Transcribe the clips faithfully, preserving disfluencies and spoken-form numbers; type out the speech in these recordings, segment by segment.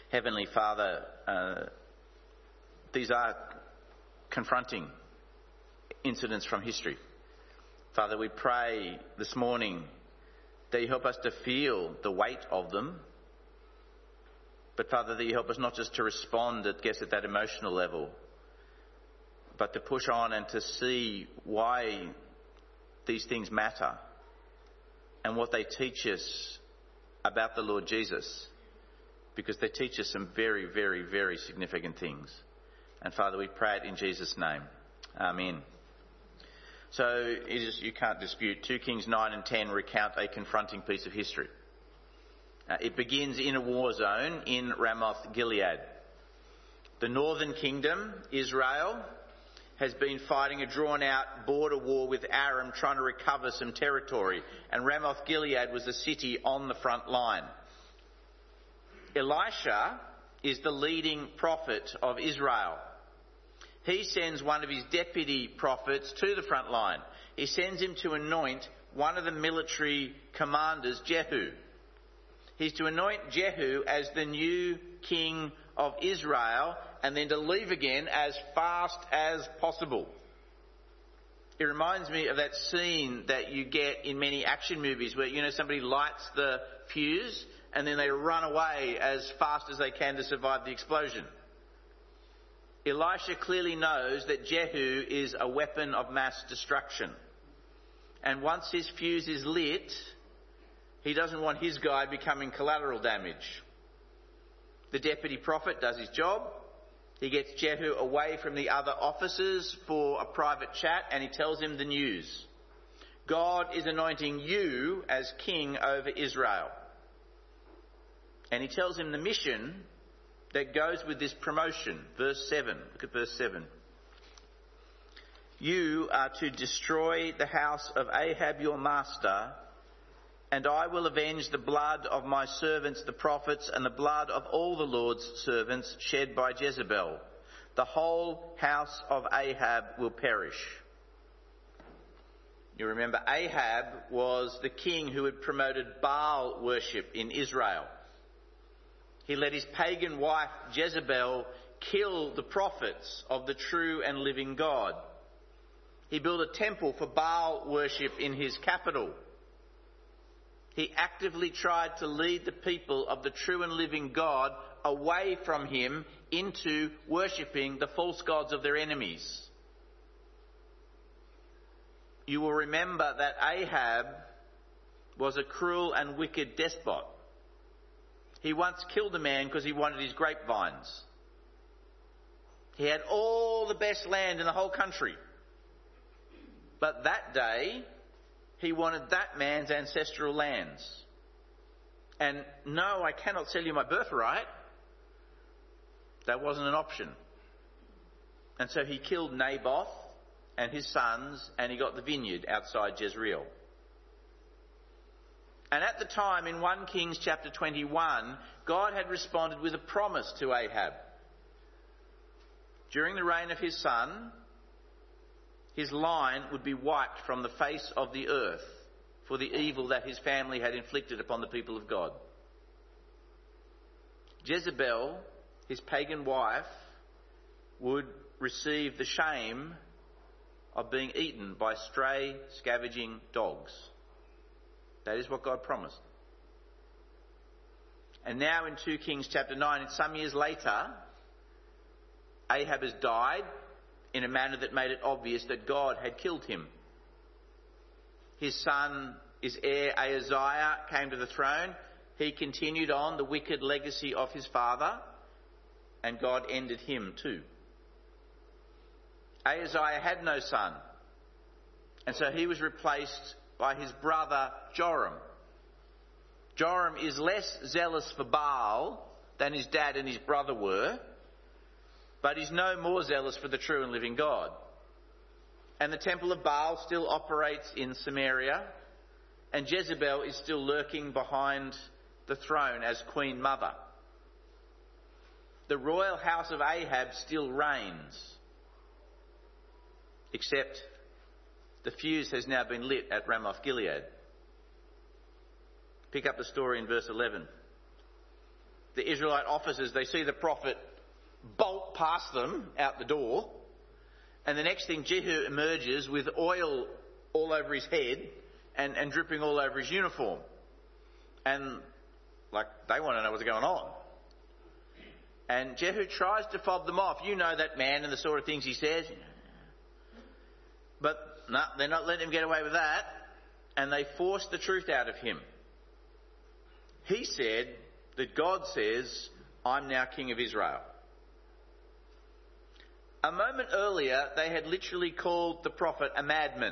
Heavenly Father, uh, these are confronting incidents from history. Father, we pray this morning that you help us to feel the weight of them. But Father, that you help us not just to respond, I guess, at that emotional level, but to push on and to see why these things matter and what they teach us about the Lord Jesus, because they teach us some very, very, very significant things. And Father, we pray it in Jesus' name. Amen. So it is, you can't dispute, two Kings nine and ten recount a confronting piece of history. Uh, it begins in a war zone in Ramoth Gilead. The northern kingdom, Israel, has been fighting a drawn-out border war with Aram, trying to recover some territory. And Ramoth Gilead was a city on the front line. Elisha is the leading prophet of Israel. He sends one of his deputy prophets to the front line. He sends him to anoint one of the military commanders, Jehu. He's to anoint Jehu as the new king of Israel and then to leave again as fast as possible. It reminds me of that scene that you get in many action movies where, you know, somebody lights the fuse and then they run away as fast as they can to survive the explosion. Elisha clearly knows that Jehu is a weapon of mass destruction. And once his fuse is lit, he doesn't want his guy becoming collateral damage. The deputy prophet does his job. He gets Jehu away from the other officers for a private chat and he tells him the news. God is anointing you as king over Israel. And he tells him the mission that goes with this promotion. Verse seven. Look at verse seven. You are to destroy the house of Ahab your master, and I will avenge the blood of my servants the prophets and the blood of all the Lord's servants shed by Jezebel. The whole house of Ahab will perish. You remember Ahab was the king who had promoted Baal worship in Israel. He let his pagan wife Jezebel kill the prophets of the true and living God. He built a temple for Baal worship in his capital. He actively tried to lead the people of the true and living God away from him into worshipping the false gods of their enemies. You will remember that Ahab was a cruel and wicked despot. He once killed a man because he wanted his grapevines. He had all the best land in the whole country. But that day, he wanted that man's ancestral lands. And no, I cannot sell you my birthright. That wasn't an option. And so he killed Naboth and his sons, and he got the vineyard outside Jezreel. And at the time, in First Kings chapter twenty-one, God had responded with a promise to Ahab. During the reign of his son, his line would be wiped from the face of the earth for the evil that his family had inflicted upon the people of God. Jezebel, his pagan wife, would receive the shame of being eaten by stray, scavenging dogs. That is what God promised. And now in Second Kings chapter nine, some years later, Ahab has died in a manner that made it obvious that God had killed him. His son, his heir Ahaziah, came to the throne. He continued on the wicked legacy of his father, and God ended him too. Ahaziah had no son, and so he was replaced by his brother Joram. Joram is less zealous for Baal than his dad and his brother were, but he's no more zealous for the true and living God. And the temple of Baal still operates in Samaria, and Jezebel is still lurking behind the throne as Queen Mother. The royal house of Ahab still reigns, except the fuse has now been lit at Ramoth Gilead. Pick up the story in verse eleven. the Israelite officers, they see the prophet bolt past them out the door, and the next thing Jehu emerges with oil all over his head and, and dripping all over his uniform. And, like, they want to know what's going on. And Jehu tries to fob them off. You know that man and the sort of things he says. But no, they're not letting him get away with that. And they force the truth out of him. He said that God says, I'm now king of Israel. A moment earlier, they had literally called the prophet a madman.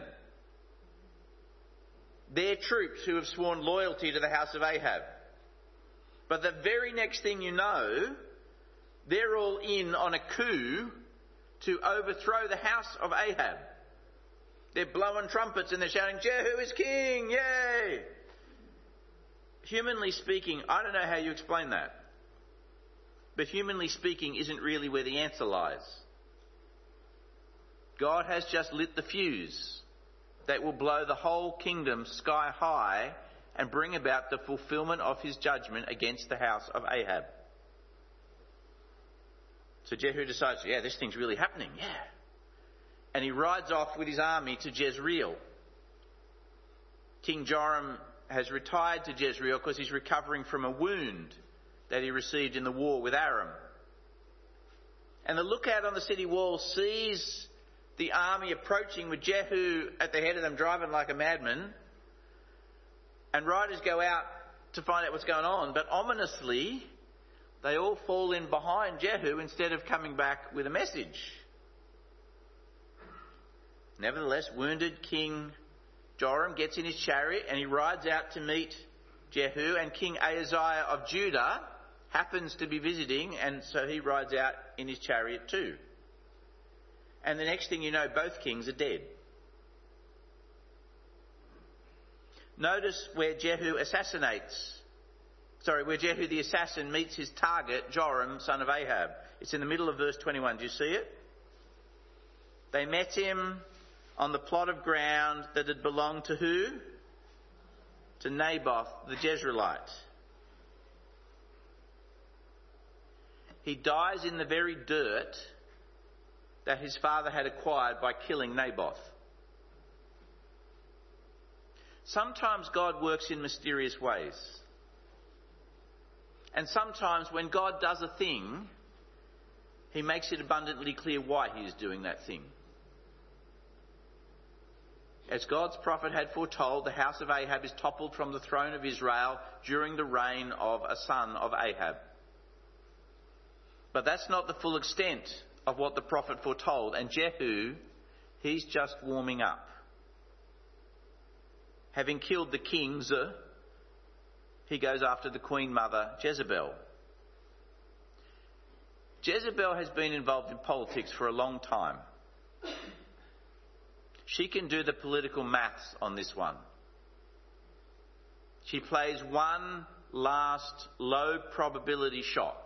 Their troops who have sworn loyalty to the house of Ahab. But the very next thing you know, they're all in on a coup to overthrow the house of Ahab. They're blowing trumpets and they're shouting, Jehu is king, yay! Humanly speaking, I don't know how you explain that. But humanly speaking isn't really where the answer lies. God has just lit the fuse that will blow the whole kingdom sky high and bring about the fulfillment of his judgment against the house of Ahab. So Jehu decides, yeah, this thing's really happening, yeah. And he rides off with his army to Jezreel. King Joram has retired to Jezreel because he's recovering from a wound that he received in the war with Aram. And the lookout on the city wall sees the army approaching with Jehu at the head of them, driving like a madman. And riders go out to find out what's going on. But ominously, they all fall in behind Jehu instead of coming back with a message. Nevertheless, wounded King Joram gets in his chariot and he rides out to meet Jehu, and King Ahaziah of Judah happens to be visiting, and so he rides out in his chariot too. And the next thing you know, both kings are dead. Notice where Jehu assassinates, sorry, where Jehu the assassin meets his target, Joram, son of Ahab. It's in the middle of verse twenty-one. Do you see it? They met him on the plot of ground that had belonged to who? To Naboth the Jezreelite. He dies in the very dirt that his father had acquired by killing Naboth. Sometimes God works in mysterious ways. And sometimes when God does a thing, he makes it abundantly clear why he is doing that thing. As God's prophet had foretold, the house of Ahab is toppled from the throne of Israel during the reign of a son of Ahab. But that's not the full extent of what the prophet foretold. And Jehu, he's just warming up. Having killed the kings, he goes after the queen mother, Jezebel. Jezebel has been involved in politics for a long time. She can do the political maths on this one. She plays one last low probability shot.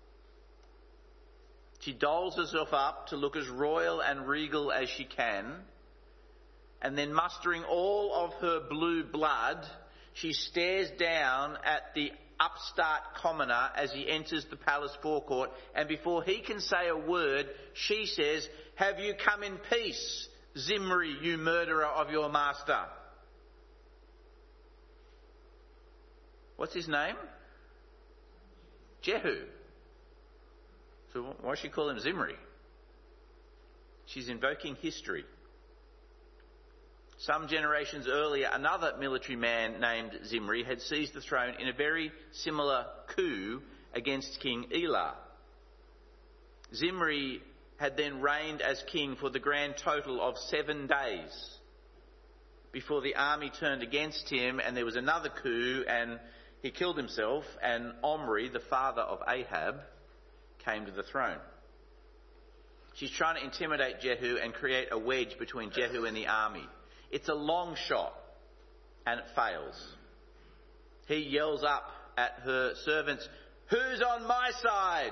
She dolls herself up to look as royal and regal as she can, and then mustering all of her blue blood, she stares down at the upstart commoner as he enters the palace forecourt, and before he can say a word, she says, "Have you come in peace, Zimri, you murderer of your master?" What's his name? Jehu. So why does she call him Zimri? She's invoking history. Some generations earlier, another military man named Zimri had seized the throne in a very similar coup against King Elah. Zimri had then reigned as king for the grand total of seven days before the army turned against him, and there was another coup and he killed himself, and Omri, the father of Ahab, came to the throne. She's trying to intimidate Jehu and create a wedge between Jehu and the army. It's a long shot, and it fails. He yells up at her servants, "Who's on my side?"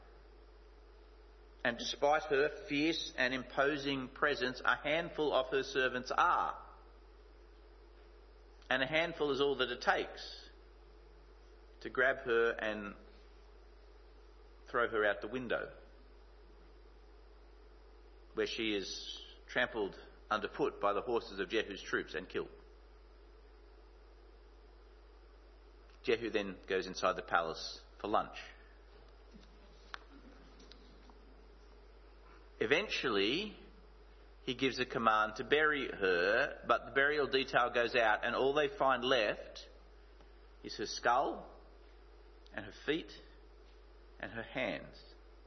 And despite her fierce and imposing presence, a handful of her servants are. And a handful is all that it takes to grab her and throw her out the window, where she is trampled underfoot by the horses of Jehu's troops and killed. Jehu then goes inside the palace for lunch. Eventually, he gives a command to bury her, but the burial detail goes out, and all they find left is her skull and her feet and her hands.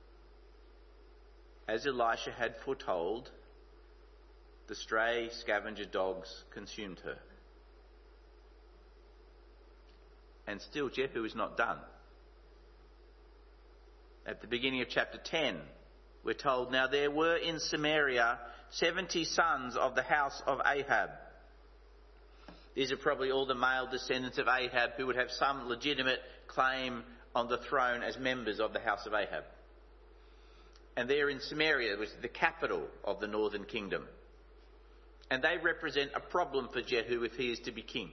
As Elisha had foretold, the stray scavenger dogs consumed her. And still Jehu is not done. At the beginning of chapter ten, we're told, now there were in Samaria seventy sons of the house of Ahab. These are probably all the male descendants of Ahab who would have some legitimate claim on the throne as members of the house of Ahab. And they're in Samaria, which is the capital of the northern kingdom. And they represent a problem for Jehu if he is to be king.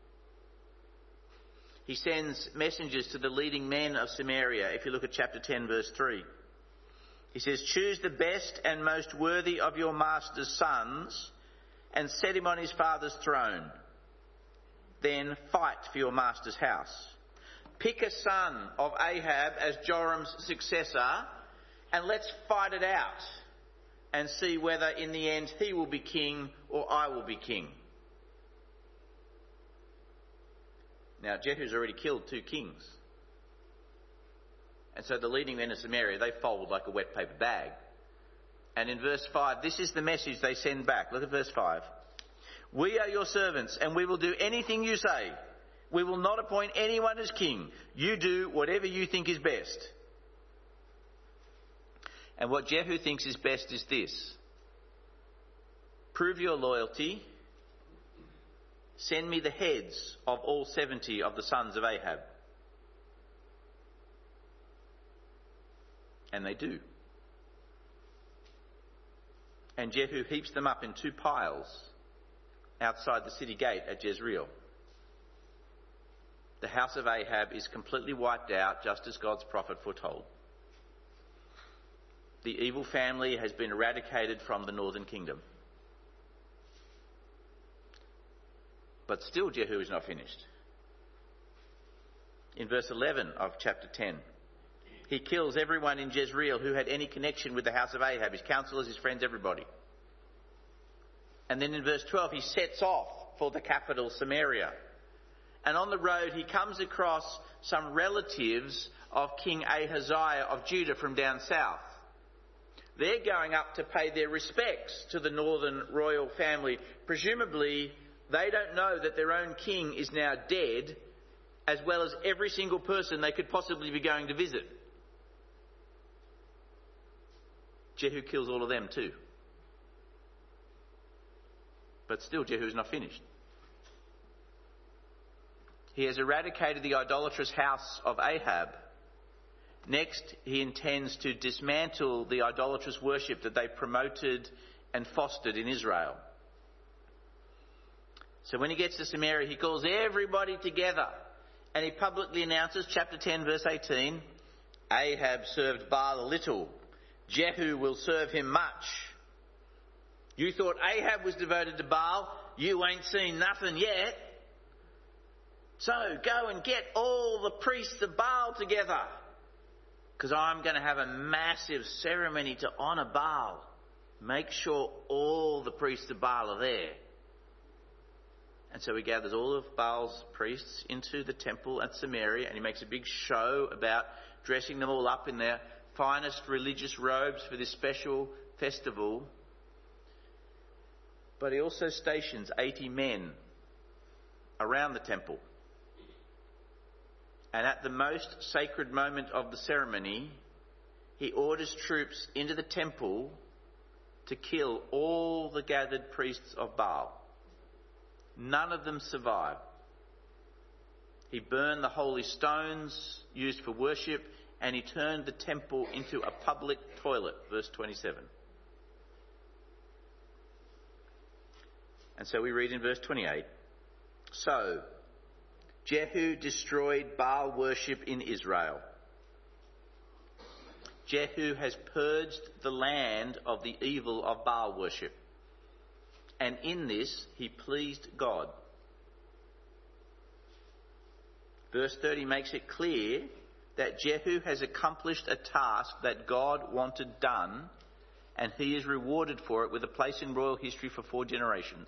He sends messengers to the leading men of Samaria. If you look at chapter ten, verse three. He says, choose the best and most worthy of your master's sons and set him on his father's throne. Then fight for your master's house. Pick a son of Ahab as Joram's successor and let's fight it out and see whether in the end he will be king or I will be king. Now, Jehu's already killed two kings. And so the leading men of Samaria, they fold like a wet paper bag. And in verse five, this is the message they send back. Look at verse five. We are your servants, and we will do anything you say. We will not appoint anyone as king. You do whatever you think is best. And what Jehu thinks is best is this. Prove your loyalty. Send me the heads of all seventy of the sons of Ahab. And they do. And Jehu heaps them up in two piles outside the city gate at Jezreel. The house of Ahab is completely wiped out, just as God's prophet foretold. The evil family has been eradicated from the northern kingdom. But still Jehu is not finished. In verse eleven of chapter ten, he kills everyone in Jezreel who had any connection with the house of Ahab, his counsellors, his friends, everybody. And then in verse twelve, he sets off for the capital, Samaria. And on the road, he comes across some relatives of King Ahaziah of Judah from down south. They're going up to pay their respects to the northern royal family. Presumably, they don't know that their own king is now dead, as well as every single person they could possibly be going to visit. Jehu kills all of them too. But still, Jehu is not finished. He has eradicated the idolatrous house of Ahab. Next, he intends to dismantle the idolatrous worship that they promoted and fostered in Israel. So when he gets to Samaria, he calls everybody together and he publicly announces, chapter ten, verse eighteen, Ahab served Baal a little. Jehu will serve him much. You thought Ahab was devoted to Baal. You ain't seen nothing yet. So go and get all the priests of Baal together, because I'm going to have a massive ceremony to honour Baal. Make sure all the priests of Baal are there. And so he gathers all of Baal's priests into the temple at Samaria, and he makes a big show about dressing them all up in their finest religious robes for this special festival. But he also stations eighty men around the temple. And at the most sacred moment of the ceremony, he orders troops into the temple to kill all the gathered priests of Baal. None of them survive. He burned the holy stones used for worship, and he turned the temple into a public toilet, verse twenty-seven. And so we read in verse twenty-eight, so Jehu destroyed Baal worship in Israel. Jehu has purged the land of the evil of Baal worship. And in this he pleased God. Verse thirty makes it clear that Jehu has accomplished a task that God wanted done, and he is rewarded for it with a place in royal history for four generations.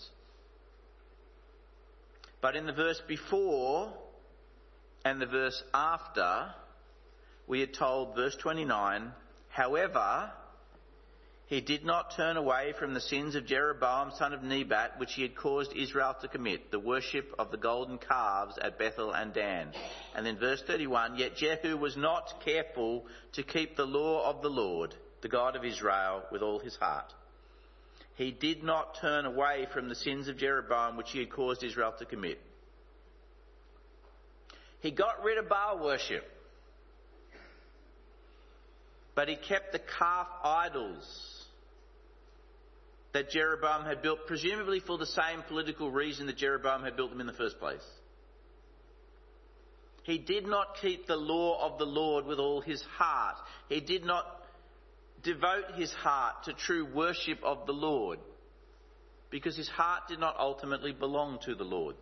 But in the verse before and the verse after, we are told, verse twenty-nine, however, he did not turn away from the sins of Jeroboam son of Nebat, which he had caused Israel to commit, the worship of the golden calves at Bethel and Dan. And then verse thirty-one, yet Jehu was not careful to keep the law of the Lord, the God of Israel, with all his heart. He did not turn away from the sins of Jeroboam, which he had caused Israel to commit. He got rid of Baal worship, but he kept the calf idols that Jeroboam had built, presumably for the same political reason that Jeroboam had built them in the first place. He did not keep the law of the Lord with all his heart. He did not devote his heart to true worship of the Lord, because his heart did not ultimately belong to the Lord.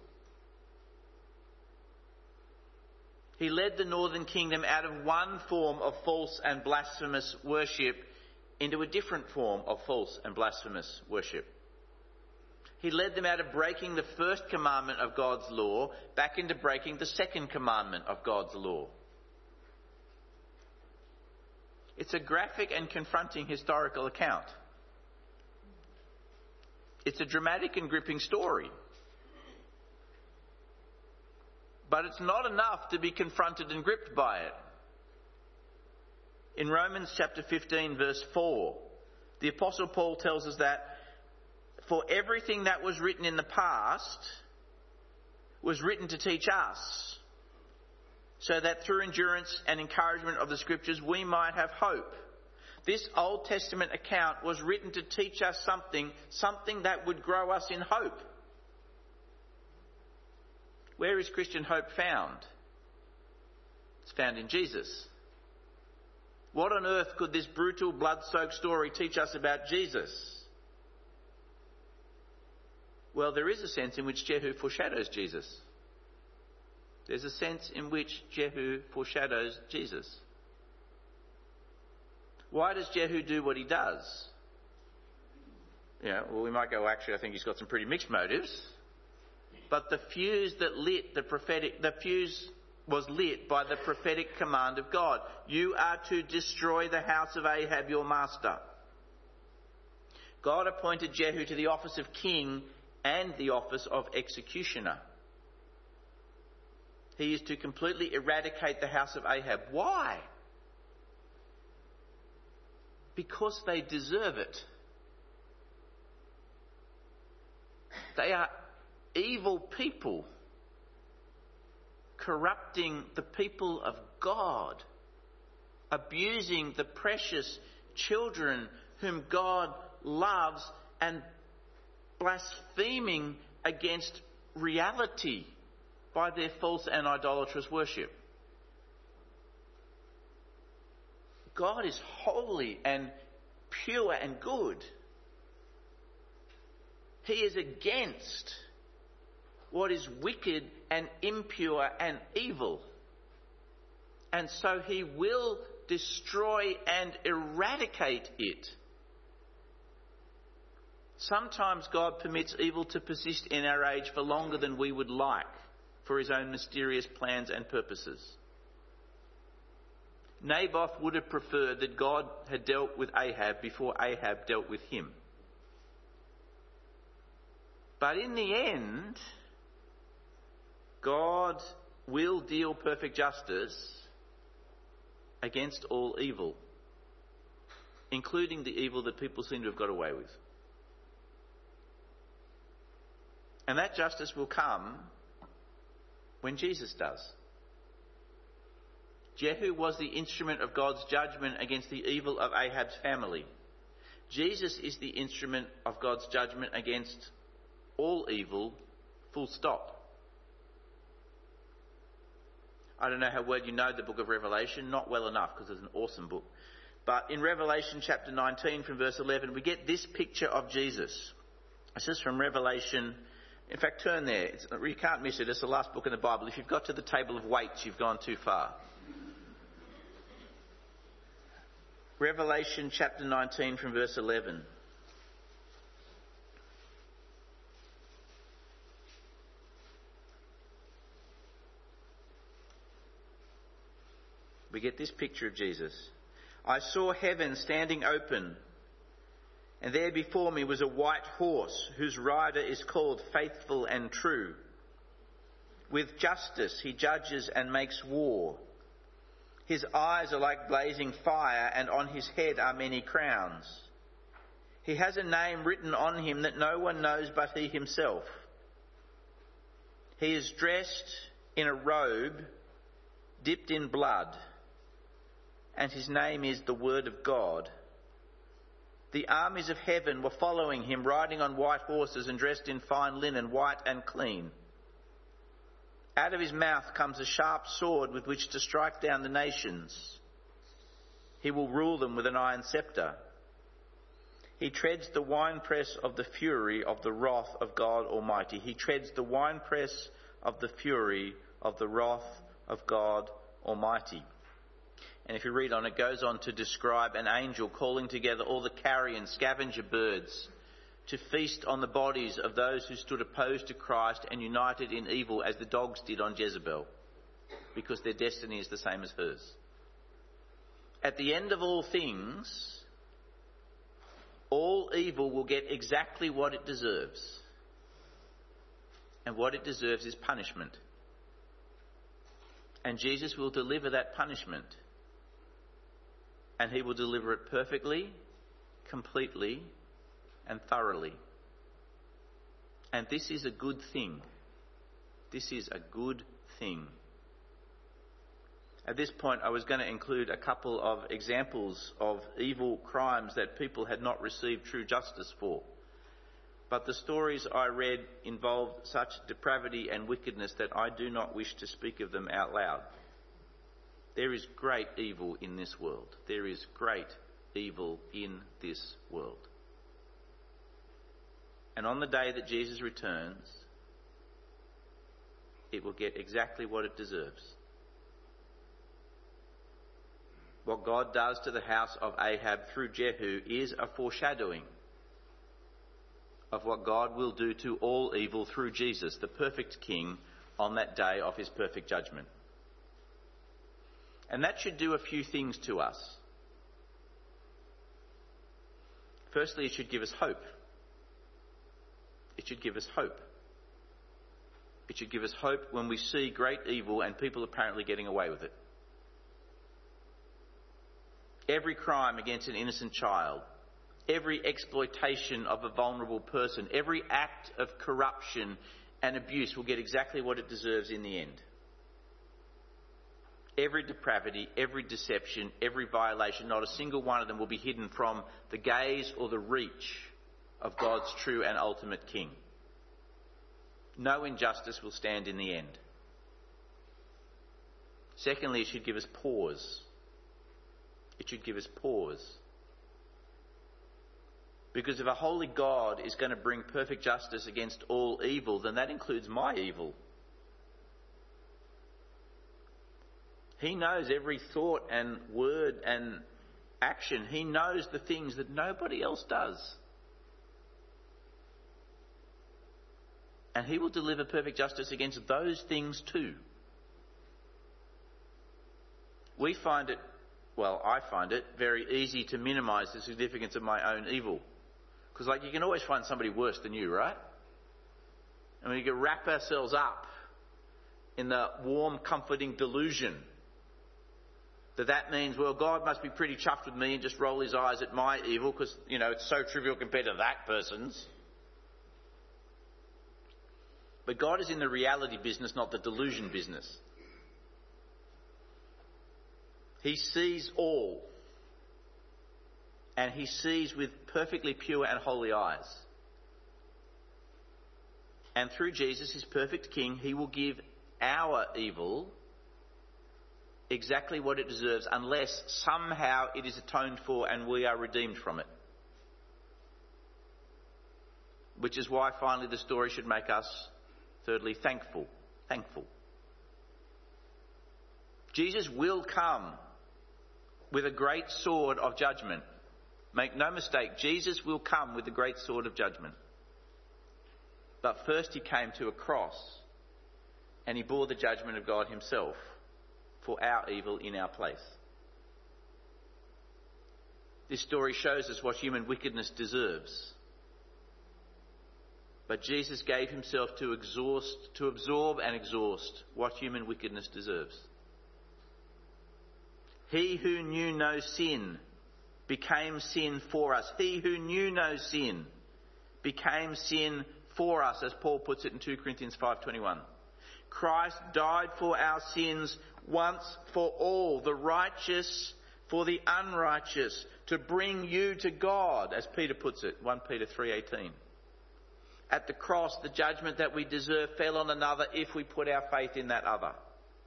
He led the northern kingdom out of one form of false and blasphemous worship into a different form of false and blasphemous worship. He led them out of breaking the first commandment of God's law back into breaking the second commandment of God's law. It's a graphic and confronting historical account. It's a dramatic and gripping story. But it's not enough to be confronted and gripped by it. In Romans chapter fifteen verse four, the Apostle Paul tells us that for everything that was written in the past was written to teach us, so that through endurance and encouragement of the Scriptures we might have hope. This Old Testament account was written to teach us something, something that would grow us in hope. Where is Christian hope found? It's found in Jesus. What on earth could this brutal, blood-soaked story teach us about Jesus? Well, there is a sense in which Jehu foreshadows Jesus. There's a sense in which Jehu foreshadows Jesus. Why does Jehu do what he does? Yeah, well, we might go, actually, I think he's got some pretty mixed motives. But the fuse that lit the prophetic, the fuse was lit by the prophetic command of God. You are to destroy the house of Ahab, your master. God appointed Jehu to the office of king and the office of executioner. He is to completely eradicate the house of Ahab. Why? Because they deserve it. They are evil people, corrupting the people of God, abusing the precious children whom God loves, and blaspheming against reality by their false and idolatrous worship. God is holy and pure and good. He is against what is wicked and impure and evil. And so he will destroy and eradicate it. Sometimes God permits evil to persist in our age for longer than we would like, for his own mysterious plans and purposes. Naboth would have preferred that God had dealt with Ahab before Ahab dealt with him. But in the end, God will deal perfect justice against all evil, including the evil that people seem to have got away with. And that justice will come when Jesus does. Jehu was the instrument of God's judgment against the evil of Ahab's family. Jesus is the instrument of God's judgment against all evil, full stop. I don't know how well you know the book of Revelation. Not well enough, because it's an awesome book. But in Revelation chapter nineteen from verse eleven, we get this picture of Jesus. This is from Revelation. In fact, turn there. It's, you can't miss it. It's the last book in the Bible. If you've got to the table of weights, you've gone too far. Revelation chapter nineteen from verse eleven. We get this picture of Jesus. I saw heaven standing open, and there before me was a white horse, whose rider is called Faithful and True. With justice he judges and makes war. His eyes are like blazing fire, and on his head are many crowns. He has a name written on him that no one knows but he himself. He is dressed in a robe dipped in blood, and his name is the Word of God. The armies of heaven were following him, riding on white horses and dressed in fine linen, white and clean. Out of his mouth comes a sharp sword with which to strike down the nations. He will rule them with an iron scepter. He treads the winepress of the fury of the wrath of God Almighty. He treads the winepress of the fury of the wrath of God Almighty. And if you read on, it goes on to describe an angel calling together all the carrion scavenger birds to feast on the bodies of those who stood opposed to Christ and united in evil as the dogs did on Jezebel, because their destiny is the same as hers. At the end of all things, all evil will get exactly what it deserves. And what it deserves is punishment. And Jesus will deliver that punishment. And he will deliver it perfectly, completely, and thoroughly. And this is a good thing. This is a good thing. At this point, I was going to include a couple of examples of evil crimes that people had not received true justice for. But the stories I read involved such depravity and wickedness that I do not wish to speak of them out loud. There is great evil in this world. There is great evil in this world. And on the day that Jesus returns, it will get exactly what it deserves. What God does to the house of Ahab through Jehu is a foreshadowing of what God will do to all evil through Jesus, the perfect King, on that day of his perfect judgment. And that should do a few things to us. Firstly, it should give us hope. It should give us hope. It should give us hope when we see great evil and people apparently getting away with it. Every crime against an innocent child, every exploitation of a vulnerable person, every act of corruption and abuse will get exactly what it deserves in the end. Every depravity, every deception, every violation, not a single one of them will be hidden from the gaze or the reach of God's true and ultimate King. No injustice will stand in the end. Secondly, it should give us pause. It should give us pause. Because if a holy God is going to bring perfect justice against all evil, then that includes my evil. He knows every thought and word and action. He knows the things that nobody else does. And he will deliver perfect justice against those things too. We find it, well, I find it very easy to minimise the significance of my own evil. Because, like, you can always find somebody worse than you, right? And we can wrap ourselves up in the warm, comforting delusion that that means, well, God must be pretty chuffed with me and just roll his eyes at my evil because, you know, it's so trivial compared to that person's. But God is in the reality business, not the delusion business. He sees all. And he sees with perfectly pure and holy eyes. And through Jesus, his perfect King, he will give our evil exactly what it deserves unless somehow it is atoned for and we are redeemed from it. Which is why finally the story should make us, thirdly, thankful. Thankful. Jesus will come with a great sword of judgment. Make no mistake, Jesus will come with a great sword of judgment. But first he came to a cross and he bore the judgment of God himself for our evil in our place. This story shows us what human wickedness deserves. But Jesus gave himself to exhaust, to absorb and exhaust what human wickedness deserves. He who knew no sin became sin for us. He who knew no sin became sin for us, as Paul puts it in two Corinthians five twenty-one. Christ died for our sins once for all, the righteous for the unrighteous, to bring you to God, as Peter puts it, First Peter three eighteen. At the cross, the judgment that we deserve fell on another if we put our faith in that other.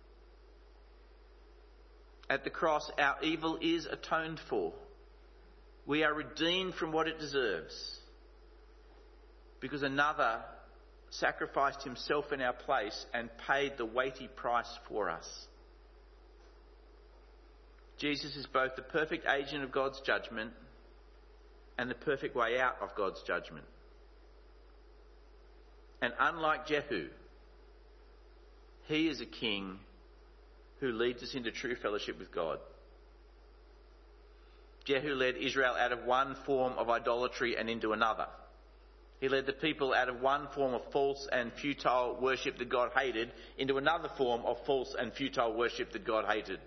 At the cross, our evil is atoned for. We are redeemed from what it deserves because another sacrificed himself in our place and paid the weighty price for us. Jesus is both the perfect agent of God's judgment and the perfect way out of God's judgment. And unlike Jehu, he is a king who leads us into true fellowship with God. Jehu led Israel out of one form of idolatry and into another. He led the people out of one form of false and futile worship that God hated into another form of false and futile worship that God hated.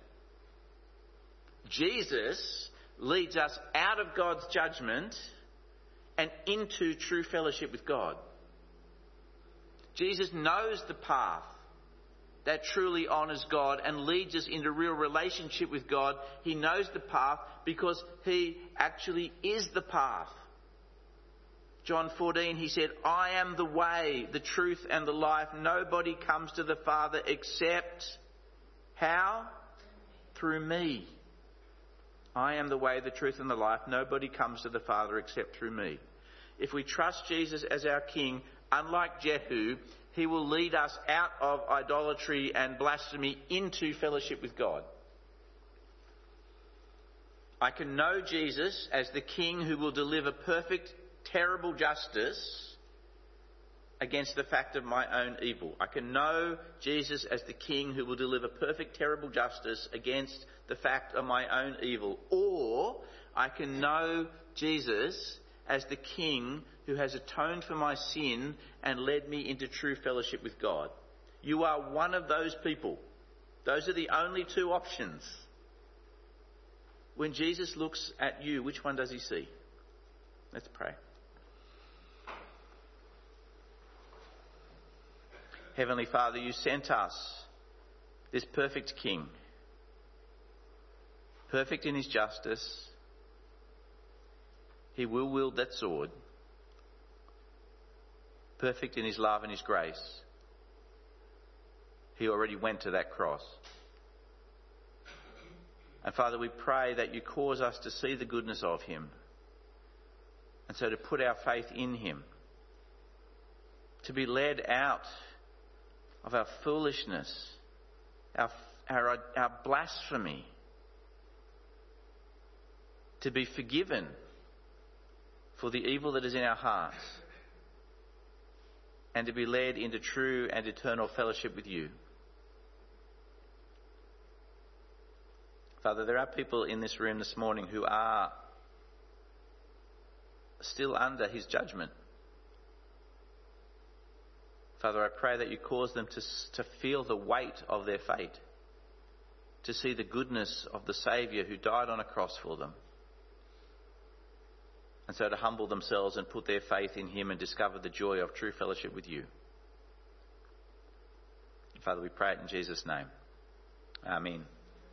Jesus leads us out of God's judgment and into true fellowship with God. Jesus knows the path that truly honours God and leads us into real relationship with God. He knows the path because he actually is the path. John fourteen, he said, I am the way, the truth and the life. Nobody comes to the Father except, how? Through me. I am the way, the truth and the life. Nobody comes to the Father except through me. If we trust Jesus as our King, unlike Jehu, he will lead us out of idolatry and blasphemy into fellowship with God. I can know Jesus as the King who will deliver perfect, terrible justice against the fact of my own evil. I can know Jesus as the King who will deliver perfect, terrible justice against the fact of my own evil. Or I can know Jesus as the King who has atoned for my sin and led me into true fellowship with God. You are one of those people. Those are the only two options. When Jesus looks at you, which one does he see? Let's pray. Heavenly Father, you sent us this perfect King, perfect in his justice. He will wield that sword, perfect in his love and his grace. He already went to that cross. And Father, we pray that you cause us to see the goodness of him, and so to put our faith in him, to be led out of our foolishness, our, our, our blasphemy, to be forgiven for the evil that is in our hearts, and to be led into true and eternal fellowship with you. Father, there are people in this room this morning who are still under his judgment. Father, I pray that you cause them to, to feel the weight of their fate, to see the goodness of the Saviour who died on a cross for them, and so to humble themselves and put their faith in him and discover the joy of true fellowship with you. Father, we pray it in Jesus' name. Amen.